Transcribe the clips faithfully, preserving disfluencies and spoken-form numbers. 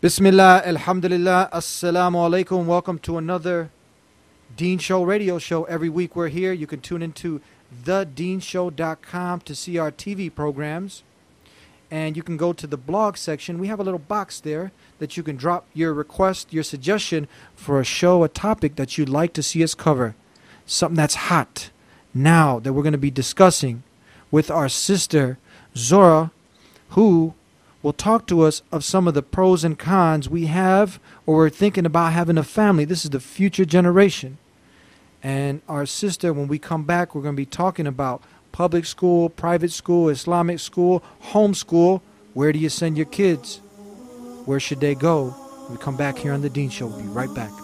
Bismillah, alhamdulillah, assalamu alaikum. Welcome to another Dean Show radio show. Every week we're here. You can tune into the dean show dot com to see our T V programs. And you can go to the blog section. We have a little box there that you can drop your request, your suggestion for a show, a topic that you'd like to see us cover. Something that's hot now that we're going to be discussing with our sister, Zora, who will talk to us of some of the pros and cons we have or we're thinking about having a family. This is the future generation. And our sister, when we come back, we're going to be talking about public school, private school, Islamic school, homeschool. Where do you send your kids? Where should they go? We come back here on The Dean Show. We'll be right back.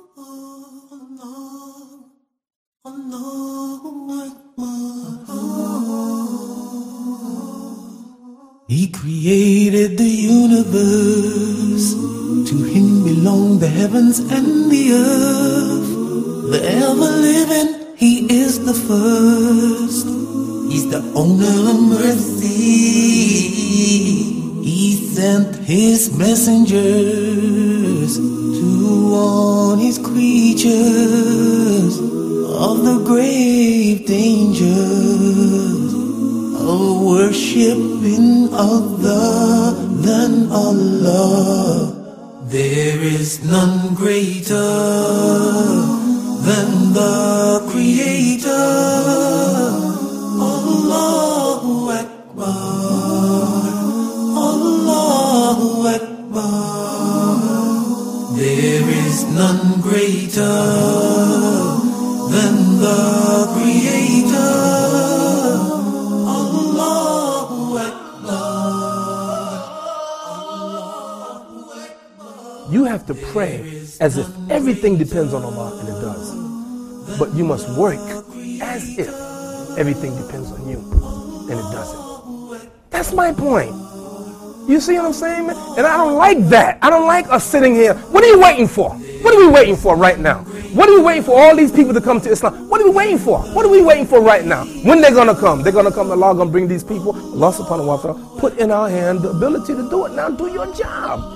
He created the universe. To him belong the heavens and the earth. The ever-living, he is the first. He's the owner of mercy. He sent his messengers to warn his creatures of the grave dangers of worshiping other than Allah. There is none greater than the Creator. Allahu Akbar, Allahu Akbar. There is none greater than the Creator. You have to pray as if everything depends on Allah, and it does. But you must work as if everything depends on you, and it doesn't. That's my point. You see what I'm saying, man? And I don't like that. I don't like us sitting here. What are you waiting for? What are we waiting for right now? What are we waiting for all these people to come to Islam? What are we waiting for? What are we waiting for right now? When they're going to come? They're going to come. Allah going to bring these people. Allah subhanahu wa ta'ala put in our hand the ability to do it. Now do your job.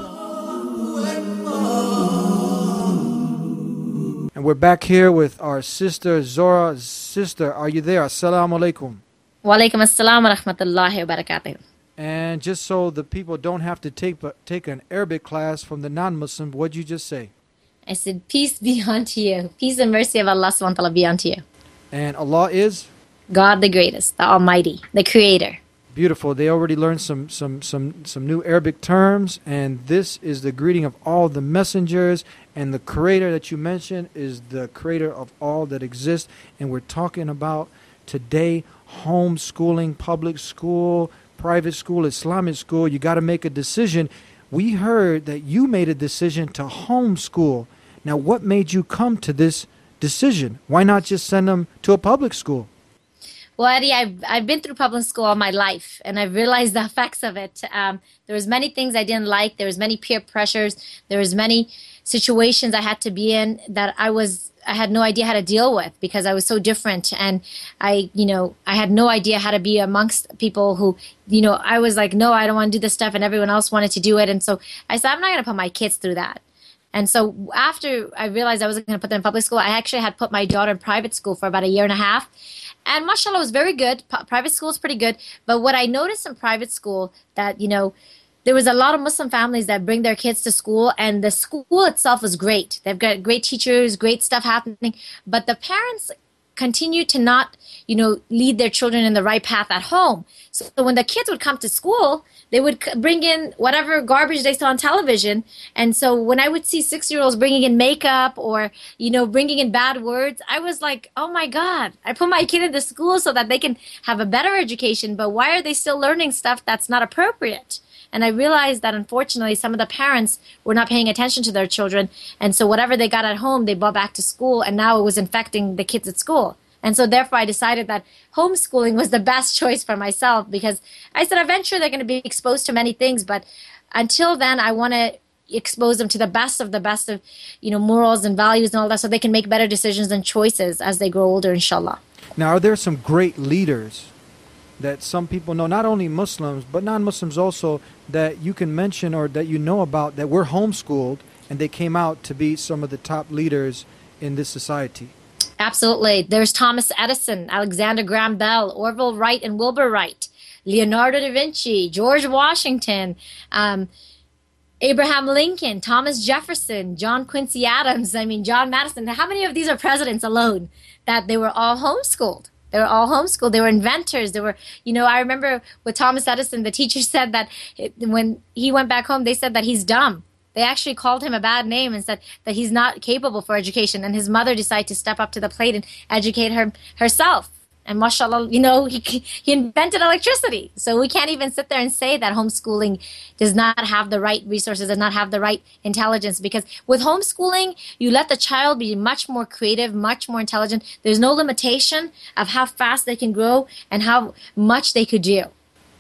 And we're back here with our sister, Zora. Sister, are you there? Assalamu alaikum. Wa alaikum assalam wa rahmatullahi wa barakatuh. And just so the people don't have to take take an Arabic class from the non-Muslim, what'd you just say? I said, peace be unto you. Peace and mercy of Allah subhanahu wa ta'ala be unto you. And Allah is? God the greatest, the Almighty, the Creator. Beautiful. They already learned some some some some new Arabic terms, and this is the greeting of all the messengers, and the Creator that you mentioned is the Creator of all that exists. And we're talking about today homeschooling, public school, private school, Islamic school. You got to make a decision. We heard that you made a decision to homeschool. Now, what made you come to this decision? Why not just send them to a public school? Well, Eddie, I've, I've been through public school all my life, and I've realized the effects of it. Um, there was many things I didn't like. There was many peer pressures. There was many situations I had to be in that I was I had no idea how to deal with because I was so different, and I, you know, I had no idea how to be amongst people who, you know, I was like, no, I don't want to do this stuff, and everyone else wanted to do it, and so I said, I'm not going to put my kids through that. And so after I realized I wasn't going to put them in public school, I actually had put my daughter in private school for about a year and a half. And mashallah, it was very good. P- private school is pretty good. But what I noticed in private school that, you know, there was a lot of Muslim families that bring their kids to school, and the school itself was great. They've got great teachers, great stuff happening. But the parents continue to not, you know, lead their children in the right path at home. So when the kids would come to school, they would bring in whatever garbage they saw on television. And so when I would see six-year-olds bringing in makeup or, you know, bringing in bad words, I was like, oh, my God, I put my kid into school so that they can have a better education. But why are they still learning stuff that's not appropriate? And I realized that, unfortunately, some of the parents were not paying attention to their children. And so whatever they got at home, they brought back to school. And now it was infecting the kids at school. And so therefore I decided that homeschooling was the best choice for myself, because I said eventually they're going to be exposed to many things, but until then I want to expose them to the best of the best of, you know, morals and values and all that, so they can make better decisions and choices as they grow older, inshallah. Now, are there some great leaders that some people know, not only Muslims, but non-Muslims also, that you can mention or that you know about that were homeschooled and they came out to be some of the top leaders in this society? Absolutely. There's Thomas Edison, Alexander Graham Bell, Orville Wright and Wilbur Wright, Leonardo da Vinci, George Washington, um, Abraham Lincoln, Thomas Jefferson, John Quincy Adams, I mean, John Madison. How many of these are presidents alone that they were all homeschooled? They were all homeschooled. They were inventors. They were, you know, I remember with Thomas Edison, the teacher said that it, when he went back home, they said that he's dumb. They actually called him a bad name and said that he's not capable for education. And his mother decided to step up to the plate and educate her herself. And mashallah, you know, he he invented electricity. So we can't even sit there and say that homeschooling does not have the right resources, does not have the right intelligence. Because with homeschooling, you let the child be much more creative, much more intelligent. There's no limitation of how fast they can grow and how much they could do.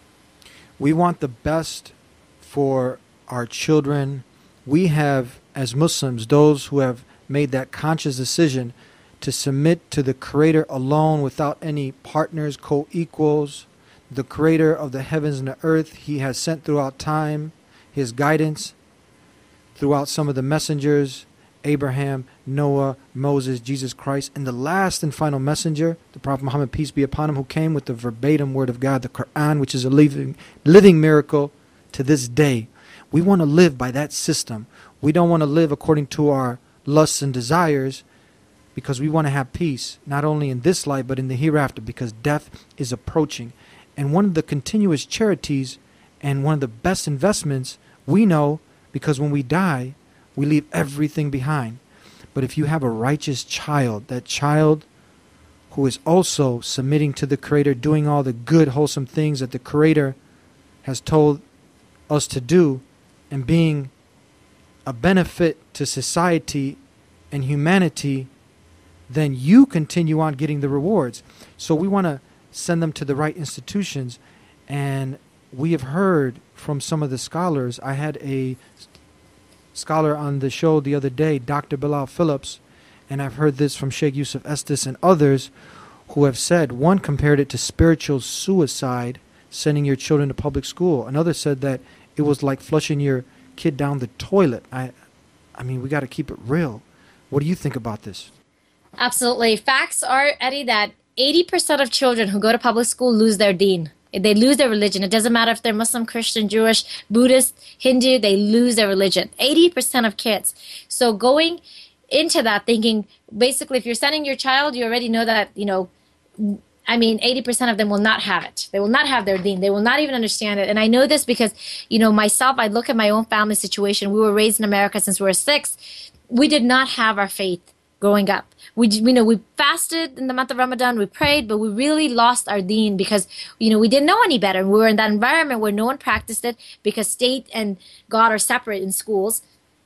We want the best for our children. We have, as Muslims, those who have made that conscious decision to submit to the Creator alone without any partners, co-equals, the Creator of the heavens and the earth. He has sent throughout time His guidance throughout some of the messengers, Abraham, Noah, Moses, Jesus Christ, and the last and final messenger, the Prophet Muhammad, peace be upon him, who came with the verbatim word of God, the Quran, which is a living, living miracle to this day. We want to live by that system. We don't want to live according to our lusts and desires, because we want to have peace, not only in this life, but in the hereafter, because death is approaching. And one of the continuous charities and one of the best investments we know, because when we die, we leave everything behind. But if you have a righteous child, that child who is also submitting to the Creator, doing all the good, wholesome things that the Creator has told us to do, and being a benefit to society and humanity, then you continue on getting the rewards. So we want to send them to the right institutions. And we have heard from some of the scholars. I had a scholar on the show the other day, Doctor Bilal Phillips, and I've heard this from Sheikh Yusuf Estes and others who have said, one compared it to spiritual suicide, sending your children to public school. Another said that it was like flushing your kid down the toilet. I, I mean, we got to keep it real. What do you think about this? Absolutely. Facts are, Eddie, that eighty percent of children who go to public school lose their deen. They lose their religion. It doesn't matter if they're Muslim, Christian, Jewish, Buddhist, Hindu, they lose their religion. eighty percent of kids. So going into that thinking, basically, if you're sending your child, you already know that, you know, I mean, eighty percent of them will not have it. They will not have their deen. They will not even understand it. And I know this because, you know, myself, I look at my own family situation. We were raised in America since we were six. We did not have our faith growing up. We, you know, we fasted in the month of Ramadan, we prayed, but we really lost our deen because, you know, we didn't know any better. We were in that environment where no one practiced it because state and God are separate in schools.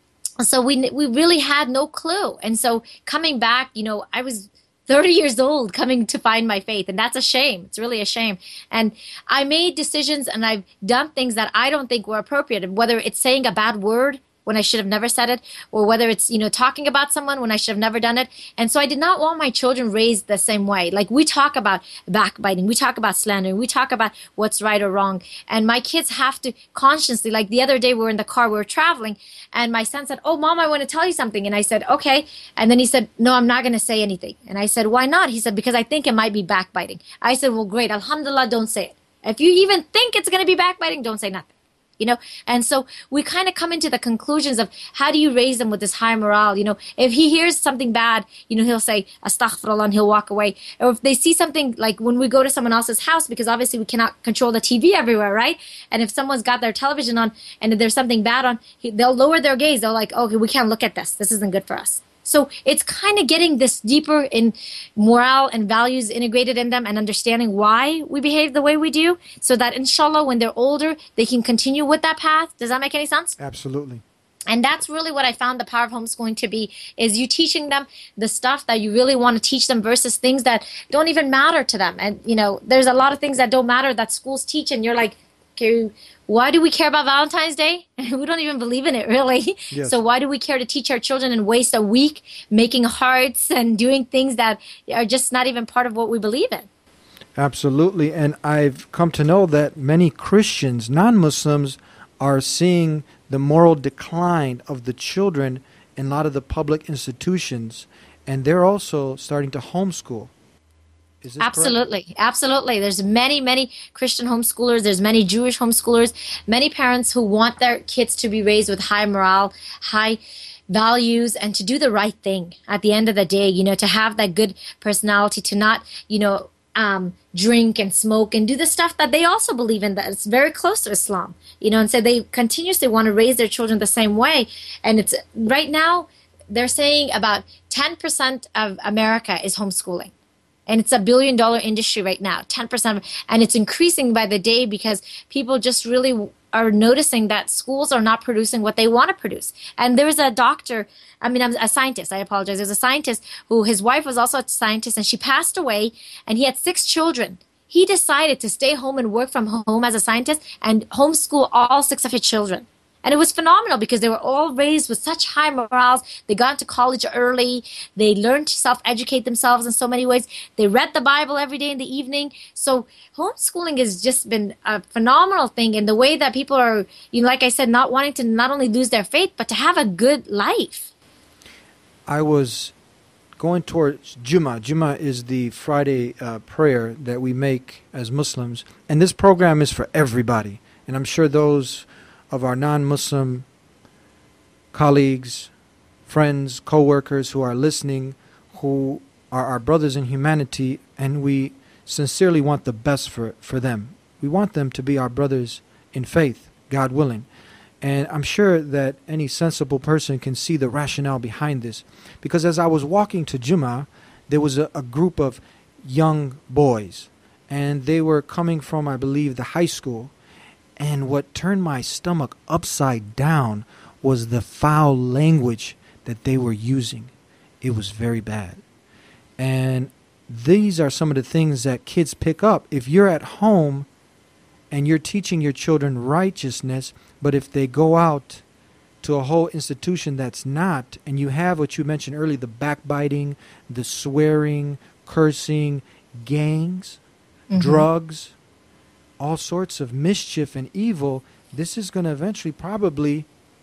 So we we really had no clue. And so coming back, you know, I was thirty years old coming to find my faith. And that's a shame. It's really a shame. And I made decisions and I've done things that I don't think were appropriate. Whether it's saying a bad word when I should have never said it, or whether it's, you know, talking about someone when I should have never done it. And so I did not want my children raised the same way. Like, we talk about backbiting, we talk about slandering, we talk about what's right or wrong. And my kids have to consciously, like the other day we were in the car, we were traveling, and my son said, "Oh, Mom, I want to tell you something." And I said, "Okay." And then he said, "No, I'm not going to say anything." And I said, "Why not?" He said, "Because I think it might be backbiting." I said, "Well, great. Alhamdulillah, don't say it. If you even think it's going to be backbiting, don't say nothing." You know, and so we kind of come into the conclusions of how do you raise them with this high morale? You know, if he hears something bad, you know, he'll say astaghfirullah and he'll walk away. Or if they see something, like when we go to someone else's house, because obviously we cannot control the T V everywhere, right? And if someone's got their television on and if there's something bad on, he, they'll lower their gaze. They're like, "Okay, we can't look at this. This isn't good for us." So it's kind of getting this deeper in morale and values integrated in them and understanding why we behave the way we do, so that inshallah when they're older, they can continue with that path. Does that make any sense? Absolutely. And that's really what I found the power of homeschooling to be, is you teaching them the stuff that you really want to teach them versus things that don't even matter to them. And, you know, there's a lot of things that don't matter that schools teach, and you're like, okay, why do we care about Valentine's Day? We don't even believe in it, really. Yes. So why do we care to teach our children and waste a week making hearts and doing things that are just not even part of what we believe in? Absolutely. And I've come to know that many Christians, non-Muslims, are seeing the moral decline of the children in a lot of the public institutions, and they're also starting to homeschool. Is this Absolutely. correct? Absolutely. There's many, many Christian homeschoolers. There's many Jewish homeschoolers, many parents who want their kids to be raised with high morale, high values, and to do the right thing at the end of the day, you know, to have that good personality, to not, you know, um, drink and smoke and do the stuff that they also believe in, that it's very close to Islam, you know, and so they continuously want to raise their children the same way. And it's right now, they're saying about ten percent of America is homeschooling. And it's a billion dollar industry right now, ten percent. And it's increasing by the day because people just really are noticing that schools are not producing what they want to produce. And there's a doctor, I mean, I'm a scientist, I apologize. There's a scientist who, his wife was also a scientist, and she passed away, and he had six children. He decided to stay home and work from home as a scientist and homeschool all six of his children. And it was phenomenal because they were all raised with such high morals. They got into college early. They learned to self-educate themselves in so many ways. They read the Bible every day in the evening. So homeschooling has just been a phenomenal thing in the way that people are, you know, like I said, not wanting to not only lose their faith, but to have a good life. I was going towards Jummah. Jummah is the Friday uh, prayer that we make as Muslims. And this program is for everybody. And I'm sure those of our non-Muslim colleagues, friends, co-workers who are listening, who are our brothers in humanity, and we sincerely want the best for, for them. We want them to be our brothers in faith, God willing. And I'm sure that any sensible person can see the rationale behind this. Because as I was walking to Jummah, there was a, a group of young boys, and they were coming from, I believe, the high school. And what turned my stomach upside down was the foul language that they were using. It was very bad. And these are some of the things that kids pick up. If you're at home and you're teaching your children righteousness, but if they go out to a whole institution that's not, and you have what you mentioned earlier, the backbiting, the swearing, cursing, gangs, mm-hmm. drugs, all sorts of mischief and evil, this is going to eventually probably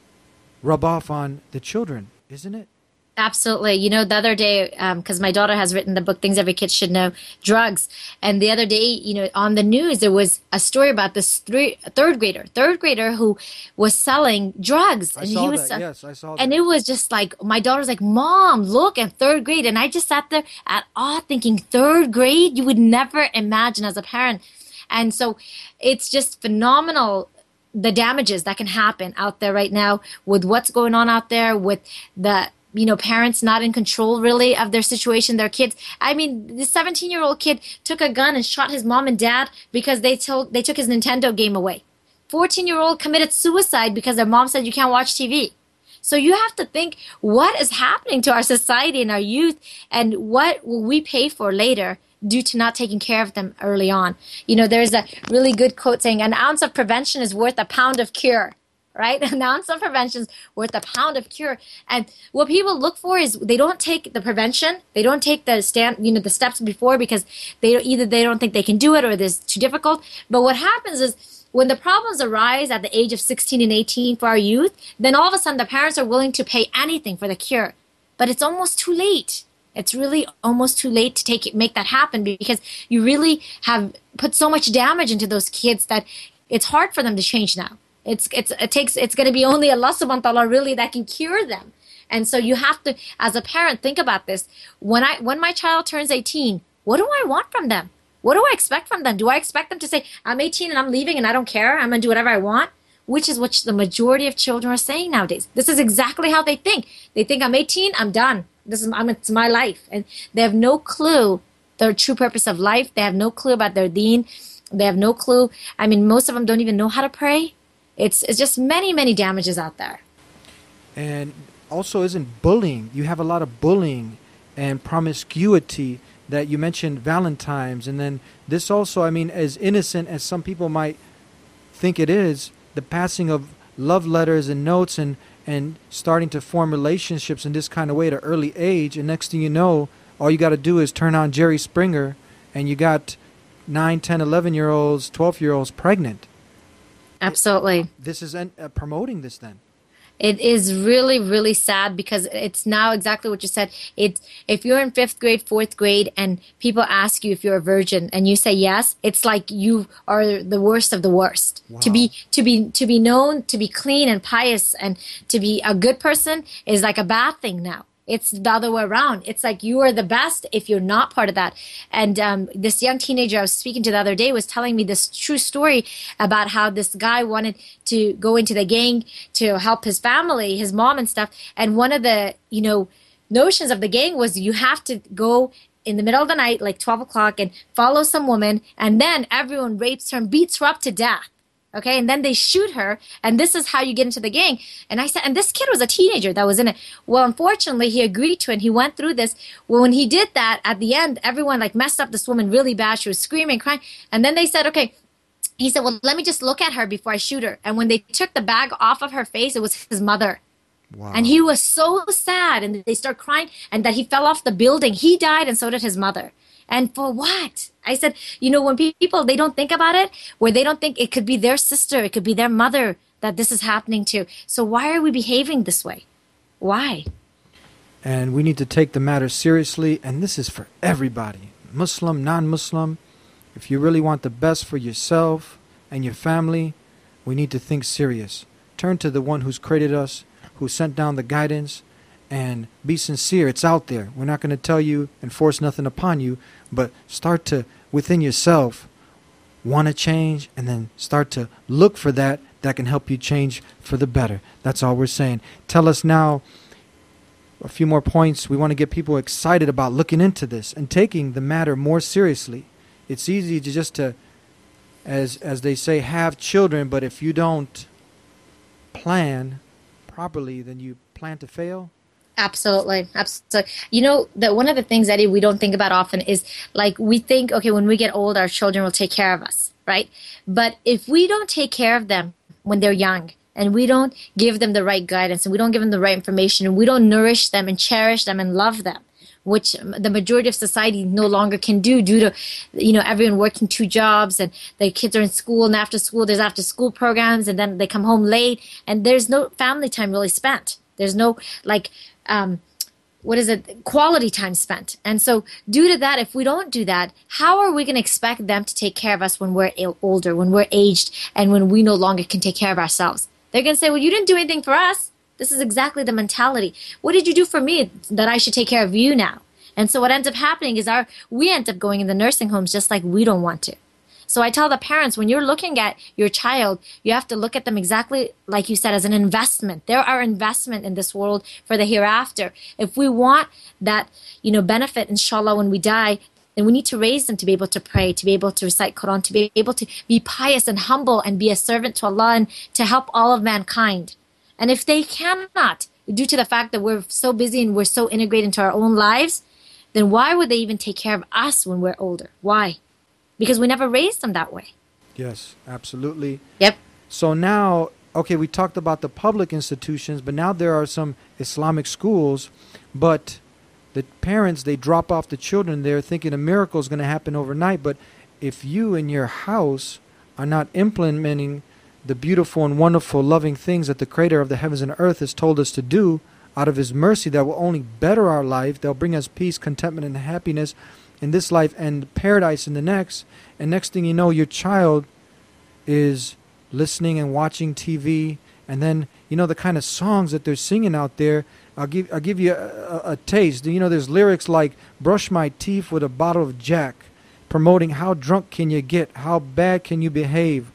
rub off on the children, isn't it? Absolutely. You know, the other day, because um, my daughter has written the book, Things Every Kid Should Know, Drugs. And the other day, you know, on the news, there was a story about this three, third grader, third grader who was selling drugs. I and saw he was that. Yes, I saw that. And it was just like, my daughter's like, Mom, look at third grade. And I just sat there at awe thinking, third grade? You would never imagine as a parent. And so it's just phenomenal, the damages that can happen out there right now with what's going on out there with the, you know, parents not in control really of their situation, their kids. I mean, the seventeen-year-old kid took a gun and shot his mom and dad because they told they took his Nintendo game away. fourteen-year-old committed suicide because their mom said you can't watch T V. So you have to think, what is happening to our society and our youth, and what will we pay for later due to not taking care of them early on? You know, there's a really good quote saying, an ounce of prevention is worth a pound of cure, right? An ounce of prevention is worth a pound of cure. And what people look for is they don't take the prevention, they don't take the stand, you know, the steps before because they either they don't think they can do it or it's too difficult. But what happens is when the problems arise at the age of sixteen and eighteen for our youth, then all of a sudden the parents are willing to pay anything for the cure. But it's almost too late. It's really almost too late to take it, make that happen because you really have put so much damage into those kids that it's hard for them to change now. It's it's it takes it's going to be only Allah subhanahu wa ta'ala really that can cure them. And so you have to, as a parent, think about this. When I when my child turns eighteen, what do I want from them? What do I expect from them? Do I expect them to say, I'm eighteen and I'm leaving and I don't care, I'm going to do whatever I want? Which is what the majority of children are saying nowadays. This is exactly how they think. They think I'm eighteen, I'm done. This is I'm, it's my life. And they have no clue their true purpose of life. They have no clue about their deen. They have no clue. I mean, most of them don't even know how to pray. It's it's just many, many damages out there. And also isn't bullying. You have a lot of bullying and promiscuity that you mentioned, Valentine's. And then this also, I mean, as innocent as some people might think it is, the passing of love letters and notes and, and starting to form relationships in this kind of way at an early age. And next thing you know, all you got to do is turn on Jerry Springer and you got nine, ten, eleven year olds, twelve year olds pregnant. Absolutely. This is uh, promoting this then. It is really, really sad because it's now exactly what you said. It's if you're in fifth grade, fourth grade, and people ask you if you're a virgin, and you say yes, it's like you are the worst of the worst. Wow. To be, to be, to be known, to be clean and pious, and to be a good person is like a bad thing now. It's the other way around. It's like you are the best if you're not part of that. And um, this young teenager I was speaking to the other day was telling me this true story about how this guy wanted to go into the gang to help his family, his mom and stuff. And one of the, you know, notions of the gang was you have to go in the middle of the night, like twelve o'clock, and follow some woman, and then everyone rapes her and beats her up to death. Okay, and then they shoot her, and this is how you get into the gang. And I said, and this kid was a teenager that was in it. Well, unfortunately, he agreed to it, and he went through this. Well, when he did that, at the end, everyone like messed up this woman really bad. She was screaming, crying. And then they said, okay, he said, well, let me just look at her before I shoot her. And when they took the bag off of her face, it was his mother. Wow. And he was so sad, and they start crying, and that he fell off the building. He died, and so did his mother. And for what? I said, you know, when people, they don't think about it, where they don't think it could be their sister, it could be their mother that this is happening to. So why are we behaving this way? Why? And we need to take the matter seriously, and this is for everybody, Muslim, non-Muslim. If you really want the best for yourself and your family, we need to think serious. Turn to the one who's created us, who sent down the guidance, and be sincere. It's out there. We're not going to tell you and force nothing upon you, but start to, within yourself, want to change, and then start to look for that that can help you change for the better. That's all we're saying. Tell us now a few more points. We want to get people excited about looking into this and taking the matter more seriously. It's easy to just to, as as they say, have children, but if you don't plan properly, then you plan to fail. Absolutely. Absolutely. You know, that one of the things, Eddie, we don't think about often is like we think, okay, when we get old, our children will take care of us, right? But if we don't take care of them when they're young, and we don't give them the right guidance, and we don't give them the right information, and we don't nourish them and cherish them and love them, which the majority of society no longer can do due to, you know, everyone working two jobs, and the kids are in school, and after school there's after school programs, and then they come home late, and there's no family time really spent. There's no, like, um, what is it, quality time spent. And so due to that, if we don't do that, how are we going to expect them to take care of us when we're older, when we're aged, and when we no longer can take care of ourselves? They're going to say, well, you didn't do anything for us. This is exactly the mentality. What did you do for me that I should take care of you now? And so what ends up happening is our we end up going in the nursing homes just like we don't want to. So I tell the parents, when you're looking at your child, you have to look at them exactly like you said, as an investment. They're our investment in this world for the hereafter. If we want that, you know, benefit, inshallah, when we die, then we need to raise them to be able to pray, to be able to recite Quran, to be able to be pious and humble and be a servant to Allah and to help all of mankind. And if they cannot, due to the fact that we're so busy and we're so integrated into our own lives, then why would they even take care of us when we're older? Why? Because we never raised them that way. Yes, absolutely. Yep. So now, okay, we talked about the public institutions, but now there are some Islamic schools, but the parents, they drop off the children there thinking a miracle is going to happen overnight. But if you in your house are not implementing the beautiful and wonderful, loving things that the Creator of the heavens and earth has told us to do out of His mercy that will only better our life, they'll bring us peace, contentment, and happiness in this life and paradise in the next. And next thing you know, your child is listening and watching T V, and then you know the kind of songs that they're singing out there. I'll give I'll give you a, a, a taste. You know, there's lyrics like "Brush my teeth with a bottle of Jack," promoting how drunk can you get, how bad can you behave,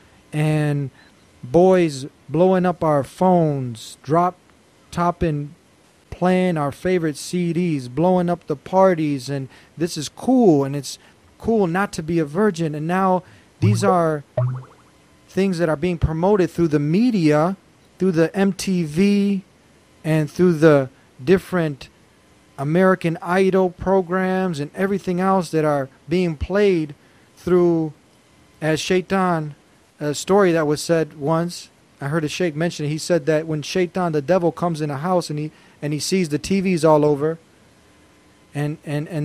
and boys blowing up our phones, drop topping, playing our favorite C Ds, blowing up the parties, and this is cool, and it's cool not to be a virgin. And now these are things that are being promoted through the media, through the M T V, and through the different American Idol programs and everything else that are being played through, as Shaitan, a story that was said once, I heard a sheikh mention it, he said that when Shaitan, the devil, comes in a house and he and he sees the T Vs all over, and, and, and then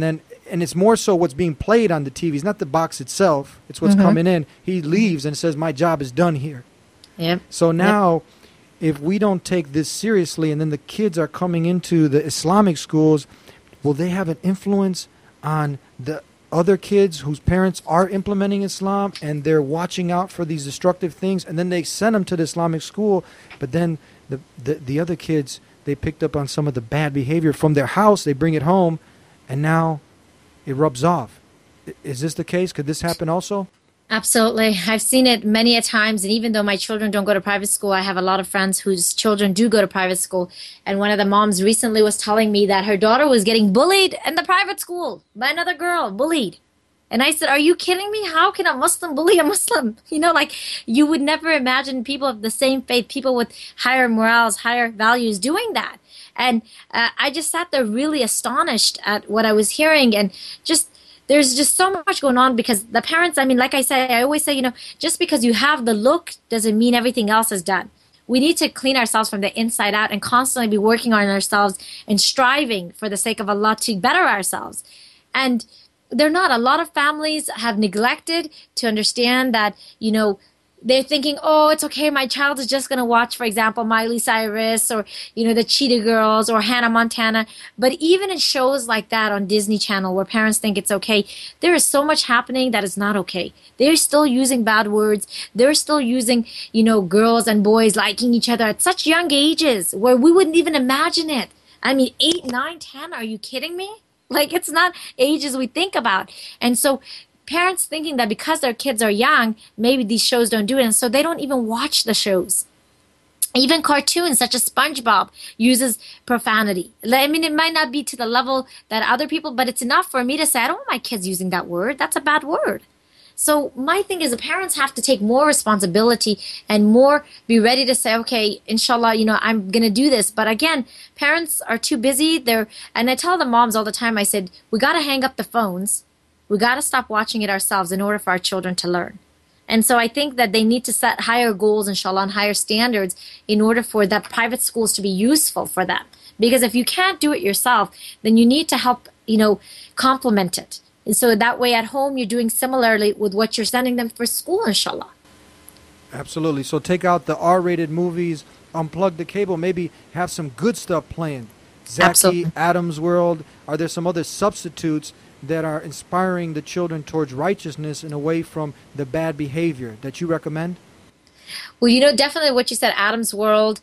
and it's more so what's being played on the T V. It's not the box itself. It's what's Mm-hmm. coming in. He leaves and says, my job is done here. Yep. So now, if we don't take this seriously, and then the kids are coming into the Islamic schools, will they have an influence on the other kids whose parents are implementing Islam, and they're watching out for these destructive things, and then they send them to the Islamic school, but then the, the, the other kids, they picked up on some of the bad behavior from their house, they bring it home, and now it rubs off. I- Is this the case? Could this happen also? Absolutely. I've seen it many a times. And even though my children don't go to private school, I have a lot of friends whose children do go to private school. And one of the moms recently was telling me that her daughter was getting bullied in the private school by another girl, bullied. And I said, are you kidding me? How can a Muslim bully a Muslim? You know, like you would never imagine people of the same faith, people with higher morals, higher values doing that. And uh, I just sat there really astonished at what I was hearing, and just there's just so much going on because the parents, I mean, like I say, I always say, you know, just because you have the look doesn't mean everything else is done. We need to clean ourselves from the inside out and constantly be working on ourselves and striving for the sake of Allah to better ourselves. And they're not. A lot of families have neglected to understand that, you know, they're thinking, oh, it's okay, my child is just going to watch, for example, Miley Cyrus or, you know, the Cheetah Girls or Hannah Montana. But even in shows like that on Disney Channel where parents think it's okay, there is so much happening that is not okay. They're still using bad words. They're still using, you know, girls and boys liking each other at such young ages where we wouldn't even imagine it. I mean, eight, nine, ten, are you kidding me? Like, it's not ages we think about. And so parents thinking that because their kids are young, maybe these shows don't do it, and so they don't even watch the shows. Even cartoons such as SpongeBob uses profanity. I mean, it might not be to the level that other people, but it's enough for me to say, I don't want my kids using that word. That's a bad word. So my thing is the parents have to take more responsibility and more be ready to say, okay, inshallah, you know, I'm going to do this. But again, parents are too busy. They're, and I tell the moms all the time, I said, we got to hang up the phones. We got to stop watching it ourselves in order for our children to learn. And so I think that they need to set higher goals, inshallah, and higher standards in order for the private schools to be useful for them. Because if you can't do it yourself, then you need to help, you know, complement it. And so that way at home you're doing similarly with what you're sending them for school, inshallah. Absolutely. So take out the R-rated movies, unplug the cable, maybe have some good stuff playing. Zaki, Absolutely. Adam's World. Are there some other substitutes that are inspiring the children towards righteousness and away from the bad behavior that you recommend? Well, you know, definitely what you said, Adam's World.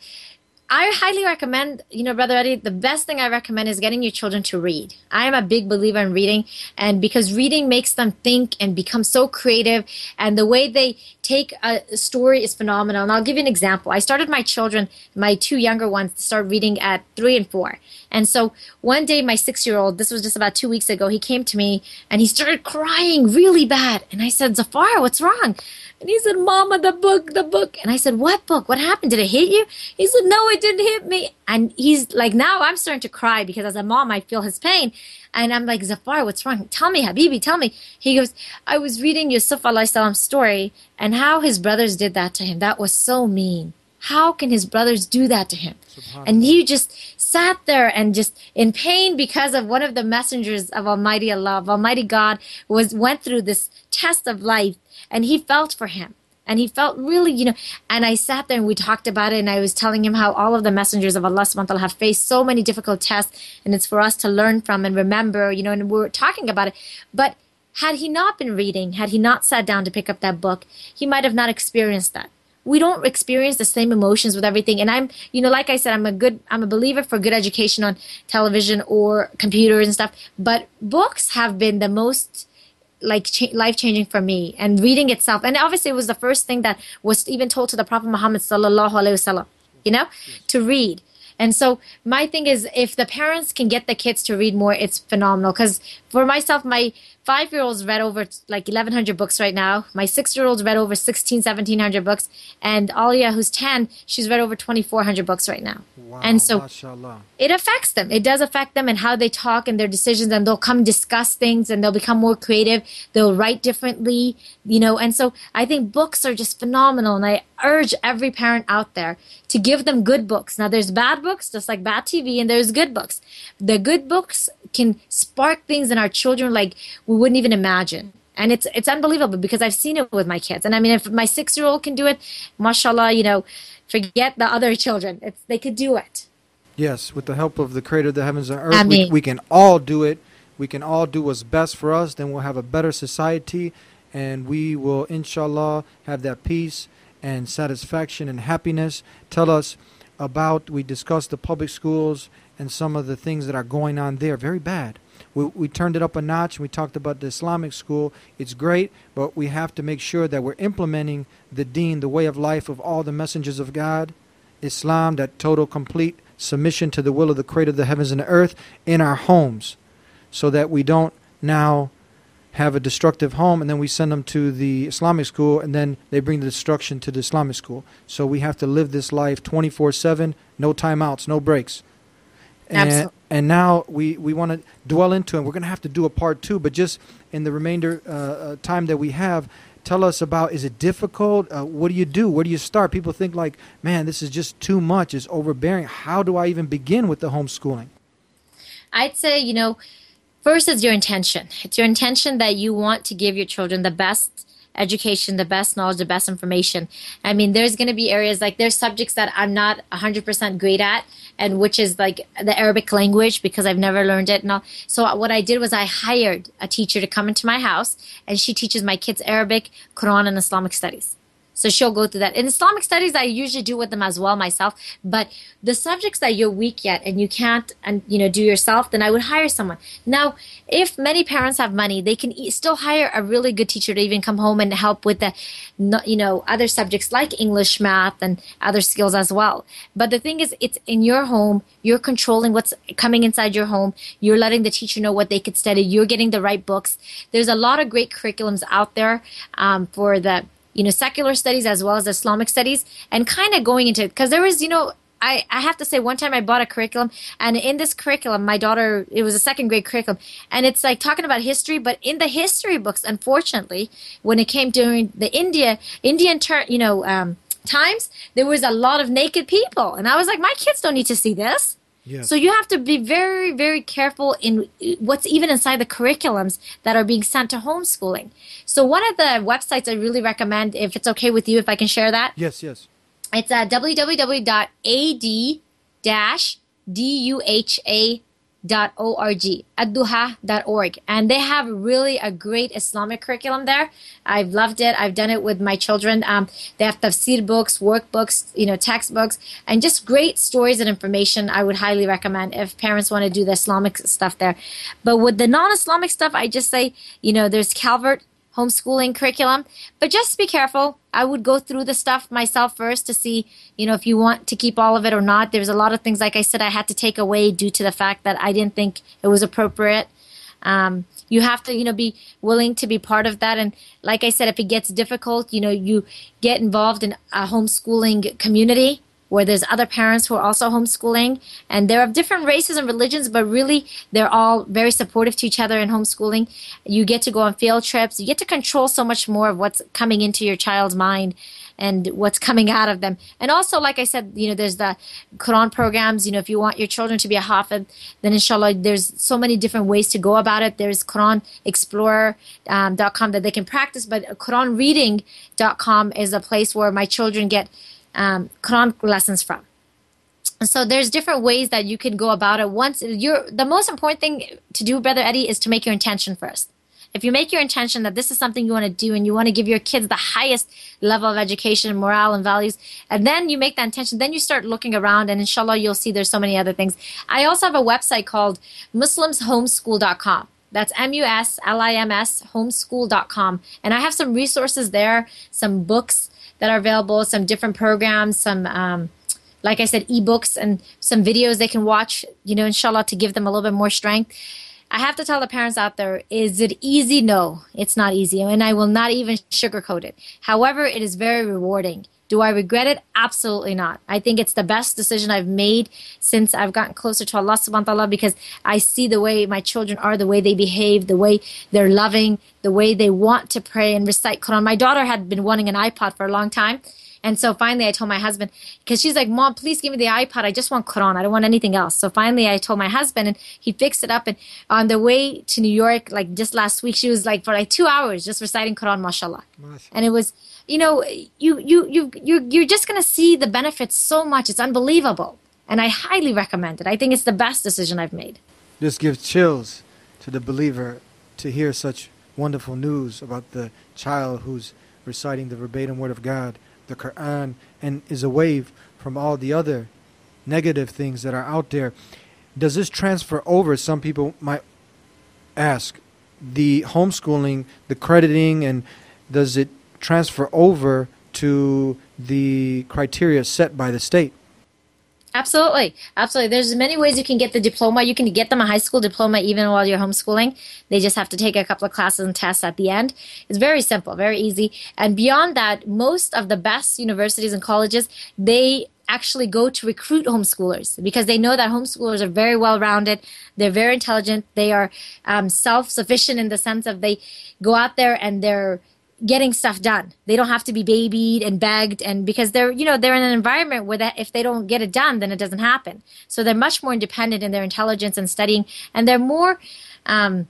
I highly recommend, you know, Brother Eddie, the best thing I recommend is getting your children to read. I am a big believer in reading, and because reading makes them think and become so creative, and the way they take a story is phenomenal. And I'll give you an example. I started my children, my two younger ones, to start reading at three and four. And so one day my six-year-old, this was just about two weeks ago, he came to me and he started crying really bad. And I said, Zafar, what's wrong? And he said, Mama, the book, the book. And I said, what book? What happened? Did it hit you? He said, no, it didn't hit me. And he's like, now I'm starting to cry because as a mom, I feel his pain. And I'm like, Zafar, what's wrong? Tell me, Habibi, tell me. He goes, I was reading Yusuf alayhi salam's story and how his brothers did that to him. That was so mean. How can his brothers do that to him? And he just sat there and just in pain because of one of the messengers of Almighty Allah, of Almighty God, was went through this test of life, and he felt for him. And he felt really, you know, and I sat there and we talked about it, and I was telling him how all of the messengers of Allah subhanahu wa ta'ala have faced so many difficult tests, and it's for us to learn from and remember, you know, and we were talking about it. But had he not been reading, had he not sat down to pick up that book, he might have not experienced that. We don't experience the same emotions with everything. And I'm, you know, like I said, I'm a good, I'm a believer for good education on television or computers and stuff. But books have been the most, like, cha- life-changing for me. And reading itself. And obviously it was the first thing that was even told to the Prophet Muhammad sallallahu alaihi wasallam, you know, to read. And so my thing is, if the parents can get the kids to read more, it's phenomenal. Because for myself, my five-year-old's read over like eleven hundred books right now. My six-year-old's read over sixteen, seventeen hundred books. And Alia, who's ten, she's read over twenty-four hundred books right now. Wow, and so mashallah. It affects them. It does affect them and how they talk and their decisions, and they'll come discuss things and they'll become more creative. They'll write differently, you know. And so I think books are just phenomenal, and I urge every parent out there to give them good books. Now, there's bad books, just like bad T V, and there's good books. The good books can spark things in our children like we wouldn't even imagine. And it's it's unbelievable because I've seen it with my kids. And I mean, if my six-year-old can do it, mashallah, you know, forget the other children. It's, they could do it. Yes, with the help of the Creator of the heavens and earth, I we, mean- we can all do it. We can all do what's best for us. Then we'll have a better society, and we will, inshallah, have that peace and satisfaction and happiness. Tell us about, we discussed the public schools and some of the things that are going on there. Very bad. We, we turned it up a notch. We talked about the Islamic school. It's great, but we have to make sure that we're implementing the deen, the way of life of all the messengers of God, Islam, that total, complete submission to the will of the Creator of the heavens and the earth in our homes, so that we don't now have a destructive home and then we send them to the Islamic school and then they bring the destruction to the Islamic school. So we have to live this life twenty-four seven, no timeouts, no breaks. And, Absolutely. and now we, we want to dwell into it. We're going to have to do a part two, but just in the remainder uh, uh, time that we have, tell us about, is it difficult? Uh, what do you do? Where do you start? People think like, man, this is just too much. It's overbearing. How do I even begin with the homeschooling? I'd say, you know, first is your intention. It's your intention that you want to give your children the best education, the best knowledge, the best information. I mean, there's going to be areas like there's subjects that I'm not one hundred percent great at, and which is like the Arabic language because I've never learned it. And all. So what I did was I hired a teacher to come into my house, and she teaches my kids Arabic, Quran, and Islamic studies. So she'll go through that. In Islamic studies, I usually do with them as well myself. But the subjects that you're weak at and you can't, and you know, do yourself, then I would hire someone. Now, if many parents have money, they can e- still hire a really good teacher to even come home and help with the, you know, other subjects like English, math, and other skills as well. But the thing is, it's in your home. You're controlling what's coming inside your home. You're letting the teacher know what they could study. You're getting the right books. There's a lot of great curriculums out there um, for the you know, secular studies as well as Islamic studies, and kind of going into it. Because there was, you know, I, I have to say, one time I bought a curriculum, and in this curriculum, my daughter, it was a second grade curriculum, and it's like talking about history, but in the history books, unfortunately, when it came during the India, Indian, ter- you know, um, times, there was a lot of naked people. And I was like, my kids don't need to see this. Yes. So you have to be very, very careful in what's even inside the curriculums that are being sent to homeschooling. So one of the websites I really recommend, if it's okay with you, if I can share that, Yes, yes. it's uh, w w w dot a d dash duha dot org, adduha dot org. And they have really a great Islamic curriculum there. I've loved it. I've done it with my children. Um, they have tafsir books, workbooks, you know, textbooks, and just great stories and information. I would highly recommend if parents want to do the Islamic stuff there. But with the non-Islamic stuff, I just say, you know, there's Calvert homeschooling curriculum, but just be careful. I would go through the stuff myself first to see, you know, if you want to keep all of it or not. There's a lot of things, like I said, I had to take away due to the fact that I didn't think it was appropriate. Um, you have to, you know, be willing to be part of that. And like I said, if it gets difficult, you know, you get involved in a homeschooling community where there's other parents who are also homeschooling, and they're of different races and religions, but really they're all very supportive to each other in homeschooling. You get to go on field trips. You get to control so much more of what's coming into your child's mind and what's coming out of them. And also, like I said, you know, there's the Quran programs. You know, if you want your children to be a hafid, then inshallah, there's so many different ways to go about it. There's Quran Explorer dot com um, that they can practice, but Quran Reading dot com is a place where my children get Um, Quran lessons from. And so there's different ways that you can go about it. Once you're, the most important thing to do, Brother Eddie, is to make your intention first. If you make your intention that this is something you want to do and you want to give your kids the highest level of education, morale, and values, and then you make that intention, then you start looking around, and inshallah you'll see there's so many other things. I also have a website called muslims homeschool dot com. That's M U S L I M S homeschool dot com. And I have some resources there, some books that are available, some different programs, some, um, like I said, ebooks, and some videos they can watch, you know, inshallah, to give them a little bit more strength. I have to tell the parents out there, is it easy? No, it's not easy. And I will not even sugarcoat it. However, it is very rewarding. Do I regret it? Absolutely not. I think it's the best decision I've made since I've gotten closer to Allah subhanahu wa ta'ala, because I see the way my children are, the way they behave, the way they're loving, the way they want to pray and recite Quran. My daughter had been wanting an iPod for a long time. And so finally I told my husband, because she's like, Mom, please give me the iPod. I just want Quran. I don't want anything else. So finally I told my husband, and he fixed it up. And on the way to New York, like just last week, she was like for like two hours just reciting Quran, mashallah. Nice. And it was, you know, you, you, you, you, you're just going to see the benefits so much. It's unbelievable. And I highly recommend it. I think it's the best decision I've made. This gives chills to the believer to hear such wonderful news about the child who's reciting the verbatim word of God, the Quran, and is away from all the other negative things that are out there. Does this transfer over? Some people might ask, the homeschooling, the crediting, and does it transfer over to the criteria set by the state? Absolutely. Absolutely. There's many ways you can get the diploma. You can get them a high school diploma even while you're homeschooling. They just have to take a couple of classes and tests at the end. It's very simple, very easy. And beyond that, most of the best universities and colleges, they actually go to recruit homeschoolers because they know that homeschoolers are very well-rounded. They're very intelligent. They are um, self-sufficient in the sense of they go out there and they're getting stuff done. They don't have to be babied and begged, and because they're, you know, they're in an environment where that if they don't get it done, then it doesn't happen. So they're much more independent in their intelligence and studying, and they're more um,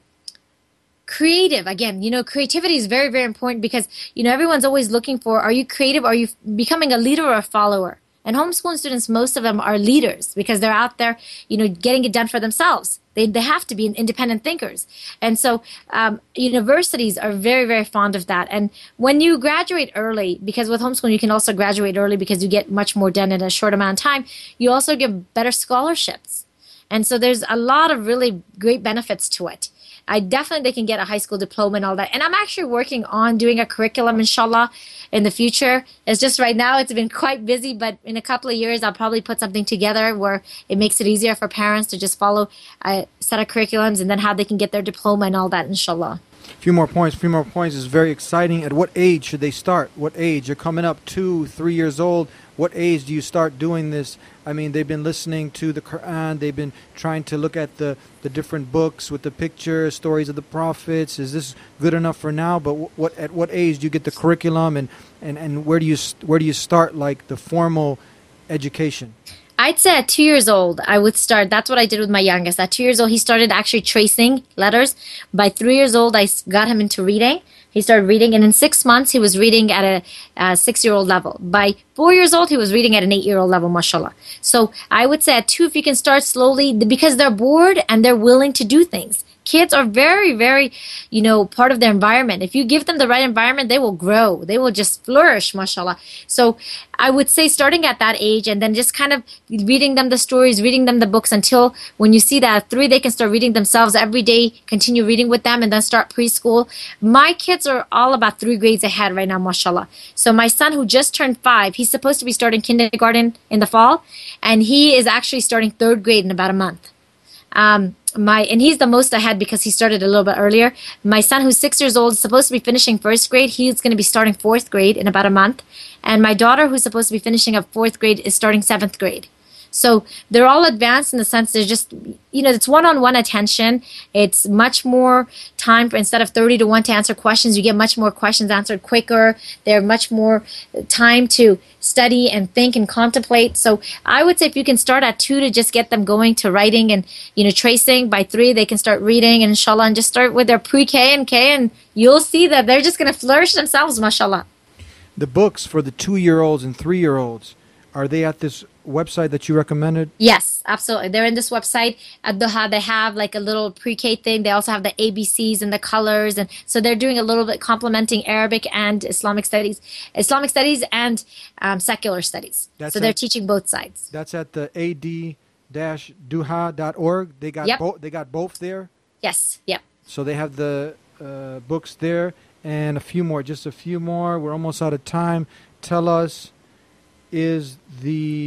creative. Again, you know, creativity is very, very important because, you know, everyone's always looking for, are you creative? Are you becoming a leader or a follower? And homeschooling students, most of them are leaders because they're out there, you know, getting it done for themselves. They they have to be independent thinkers. And so um, universities are very, very fond of that. And when you graduate early, because with homeschooling you can also graduate early because you get much more done in a short amount of time, you also get better scholarships. And so there's a lot of really great benefits to it. I definitely can get a high school diploma and all that. And I'm actually working on doing a curriculum, inshallah, in the future. It's just right now it's been quite busy, but in a couple of years I'll probably put something together where it makes it easier for parents to just follow a set of curriculums and then how they can get their diploma and all that, inshallah. A few more points. A few more points is very exciting. At what age should they start? What age? You're coming up two, three years old. What age do you start doing this? I mean, they've been listening to the Quran. They've been trying to look at the, the different books with the pictures, stories of the prophets. Is this good enough for now? But what at what age do you get the curriculum, and, and, and where do you where do you start like the formal education? I'd say at two years old, I would start. That's what I did with my youngest. At two years old, he started actually tracing letters. By three years old, I got him into reading. He started reading, and in six months, he was reading at a, a six-year-old level. By four years old, he was reading at an eight-year-old level, mashallah. So I would say at two, if you can start slowly, because they're bored and they're willing to do things. Kids are very, very, you know, part of their environment. If you give them the right environment, they will grow. They will just flourish, mashallah. So I would say starting at that age and then just kind of reading them the stories, reading them the books until when you see that at three, they can start reading themselves every day, continue reading with them, and then start preschool. My kids are all about three grades ahead right now, mashallah. So my son who just turned five, he's supposed to be starting kindergarten in the fall, and he is actually starting third grade in about a month. Um, my and he's the most ahead because he started a little bit earlier. My son, who's six years old, is supposed to be finishing first grade. He's going to be starting fourth grade in about a month. And my daughter, who's supposed to be finishing up fourth grade, is starting seventh grade. So they're all advanced in the sense they're just, you know, it's one-on-one attention. It's much more time for, instead of thirty to one to answer questions, you get much more questions answered quicker. They're much more time to study and think and contemplate. So I would say if you can start at two to just get them going to writing and, you know, tracing, by three they can start reading, and inshallah, and just start with their pre-K and K, and you'll see that they're just going to flourish themselves, mashallah. The books for the two-year-olds and three-year-olds, are they at this website that you recommended? Yes, absolutely. They're in this website at Duha. They have like a little pre-K thing. They also have the A B Cs and the colors, and so they're doing a little bit complementing Arabic and Islamic studies, Islamic studies and um, secular studies. That's so they're at, teaching both sides. That's at the A D duha dot org. They got yep. both. They got both there. Yes. Yep. So they have the uh, books there and a few more. Just a few more. We're almost out of time. Tell us, is the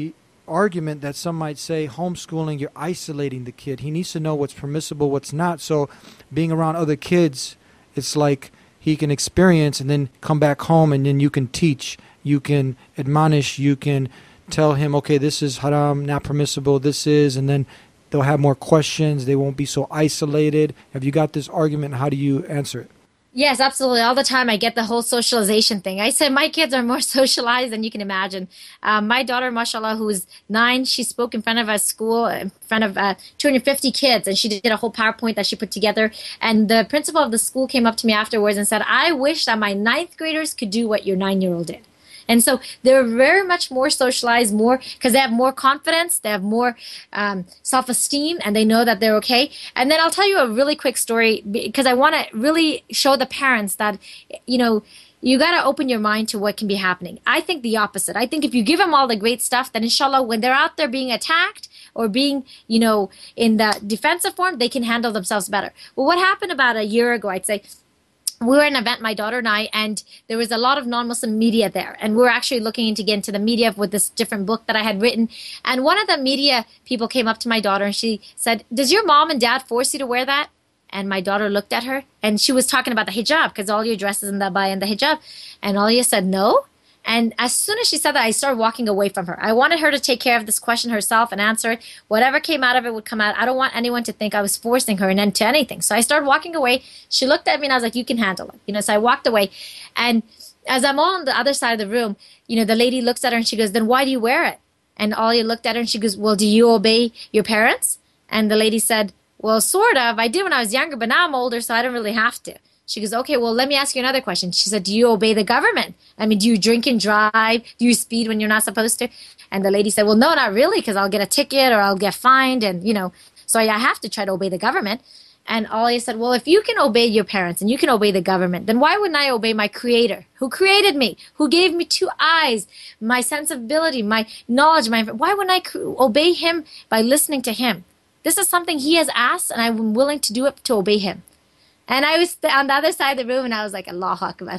argument that some might say homeschooling, you're isolating the kid. He needs to know what's permissible, what's not. So being around other kids, it's like he can experience and then come back home, and then you can teach, you can admonish, you can tell him, okay, this is haram, not permissible, this is, and then they'll have more questions. They won't be so isolated. Have you got this argument? How do you answer it? Yes, absolutely. All the time I get the whole socialization thing. I said my kids are more socialized than you can imagine. Um, my daughter, mashallah, who's nine, she spoke in front of a school, in front of uh, two hundred fifty kids, and she did a whole PowerPoint that she put together. And the principal of the school came up to me afterwards and said, I wish that my ninth graders could do what your nine-year-old did. And so they're very much more socialized, more because they have more confidence, they have more um, self-esteem, and they know that they're okay. And then I'll tell you a really quick story because I want to really show the parents that, you know, you got to open your mind to what can be happening. I think the opposite. I think if you give them all the great stuff, then inshallah, when they're out there being attacked or being, you know, in the defensive form, they can handle themselves better. Well, what happened about a year ago, I'd say, we were in an event, my daughter and I, and there was a lot of non-Muslim media there. And we were actually looking to get into the media with this different book that I had written. And one of the media people came up to my daughter and she said, does your mom and dad force you to wear that? And my daughter looked at her and she was talking about the hijab because all your dresses in the abaya and the hijab. And Alia said, no. And as soon as she said that, I started walking away from her. I wanted her to take care of this question herself and answer it. Whatever came out of it would come out. I don't want anyone to think I was forcing her into anything. So I started walking away. She looked at me and I was like, you can handle it. You know, so I walked away. And as I'm on the other side of the room, you know, the lady looks at her and she goes, then why do you wear it? And Alia looked at her and she goes, well, do you obey your parents? And the lady said, well, sort of. I did when I was younger, but now I'm older, so I don't really have to. She goes, okay, well, let me ask you another question. She said, do you obey the government? I mean, do you drink and drive? Do you speed when you're not supposed to? And the lady said, well, no, not really, because I'll get a ticket or I'll get fined. And, you know, so I have to try to obey the government. And Alia said, well, if you can obey your parents and you can obey the government, then why wouldn't I obey my creator who created me, who gave me two eyes, my sensibility, my knowledge, my why wouldn't I obey him by listening to him? This is something he has asked, and I'm willing to do it to obey him. And I was on the other side of the room, and I was like, Allahu Akbar.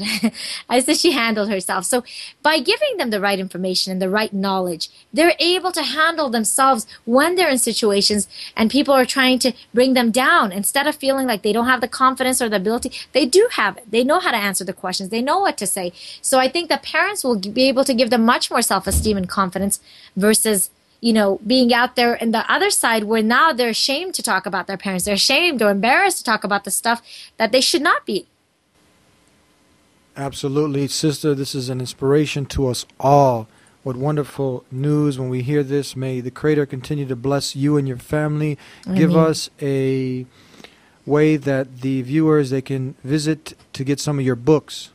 I said she handled herself. So by giving them the right information and the right knowledge, they're able to handle themselves when they're in situations and people are trying to bring them down. Instead of feeling like they don't have the confidence or the ability, they do have it. They know how to answer the questions. They know what to say. So I think the parents will be able to give them much more self-esteem and confidence versus, you know, being out there in the other side where now they're ashamed to talk about their parents. They're ashamed or embarrassed to talk about the stuff that they should not be. Absolutely. Sister, this is an inspiration to us all. What wonderful news when we hear this. May the Creator continue to bless you and your family. Amen. Give us a way that the viewers, they can visit to get some of your books.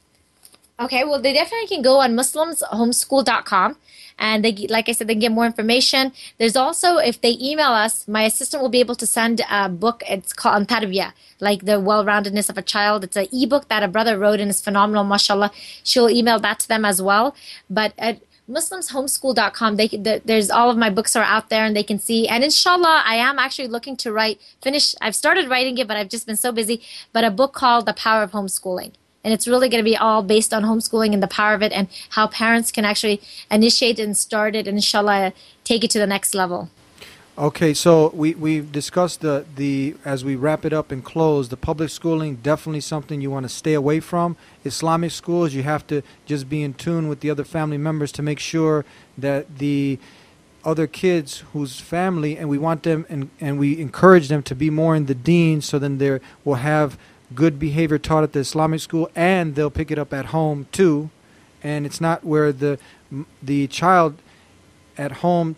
Okay, well, they definitely can go on Muslims Homeschool dot com. And they, like I said, they can get more information. There's also, if they email us, my assistant will be able to send a book. It's called Tarbiyah, like the well-roundedness of a child. It's an ebook that a brother wrote and it's phenomenal, mashallah. She'll email that to them as well. But at Muslims Homeschool dot com, they, the, there's all of my books are out there and they can see. And inshallah, I am actually looking to write, finish, I've started writing it, but I've just been so busy, but a book called The Power of Homeschooling. And it's really going to be all based on homeschooling and the power of it and how parents can actually initiate and start it and inshallah take it to the next level. Okay, so we, we've discussed the, the, as we wrap it up and close, the public schooling, definitely something you want to stay away from. Islamic schools, you have to just be in tune with the other family members to make sure that the other kids whose family, and we want them, and, and we encourage them to be more in the deen, so then they will have good behavior taught at the Islamic school, and they'll pick it up at home too. And it's not where the the child at home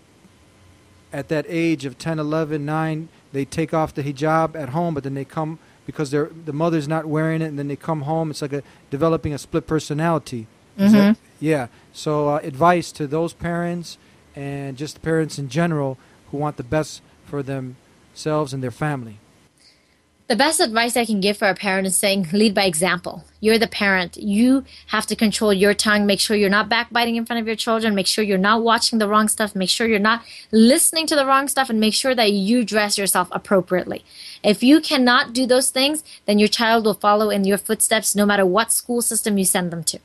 at that age of ten, eleven, nine, they take off the hijab at home, but then they come because they're the mother's not wearing it, and then they come home. It's like a developing a split personality. Mm-hmm. That, yeah. So uh, advice to those parents and just parents in general who want the best for themselves and their family. The best advice I can give for a parent is saying, lead by example. You're the parent. You have to control your tongue. Make sure you're not backbiting in front of your children. Make sure you're not watching the wrong stuff. Make sure you're not listening to the wrong stuff. And make sure that you dress yourself appropriately. If you cannot do those things, then your child will follow in your footsteps no matter what school system you send them to.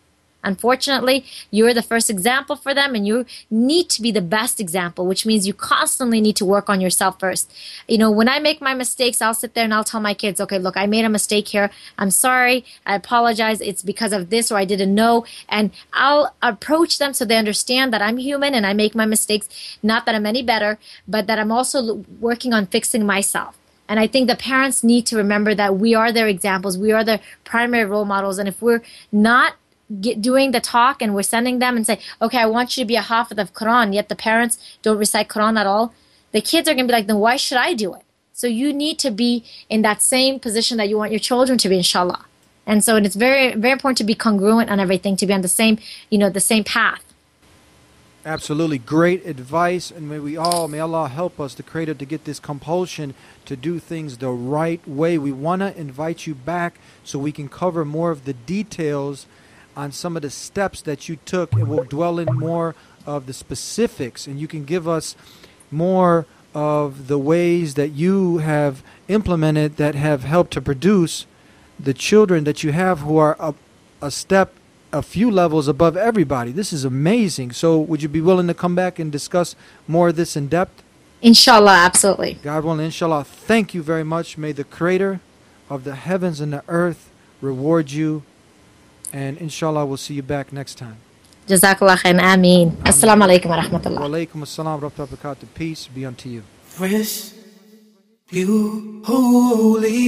Unfortunately, you're the first example for them, and you need to be the best example, which means you constantly need to work on yourself first. You know, when I make my mistakes, I'll sit there and I'll tell my kids, okay, look, I made a mistake here. I'm sorry. I apologize. It's because of this, or I didn't know. And I'll approach them so they understand that I'm human and I make my mistakes. Not that I'm any better, but that I'm also working on fixing myself. And I think the parents need to remember that we are their examples. We are their primary role models. And if we're not get, doing the talk and we're sending them and say, okay, I want you to be a hafiz of Quran, yet the parents don't recite Quran at all, the kids are going to be like, then why should I do it? So you need to be in that same position that you want your children to be, inshallah. And so it's very, very important to be congruent on everything, to be on the same, you know, the same path. Absolutely. Great advice. And may we all, may Allah help us, the Creator, to get this compulsion to do things the right way. We want to invite you back so we can cover more of the details on some of the steps that you took, and we'll dwell in more of the specifics, and you can give us more of the ways that you have implemented that have helped to produce the children that you have who are a, a step a few levels above everybody. This is amazing. So would you be willing to come back and discuss more of this in depth? Inshallah, absolutely. God willing, inshallah. Thank you very much. May the Creator of the heavens and the earth reward you. And inshallah, we'll see you back next time. Jazakallah khair. Ameen. Assalamu alaikum wa rahmatullah. Wa alaikum assalam wa rahmatullahi wa barakatuh. Peace be unto you. Fresh, pure, holy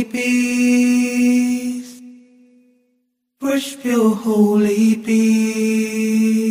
peace. Fresh, pure, holy peace.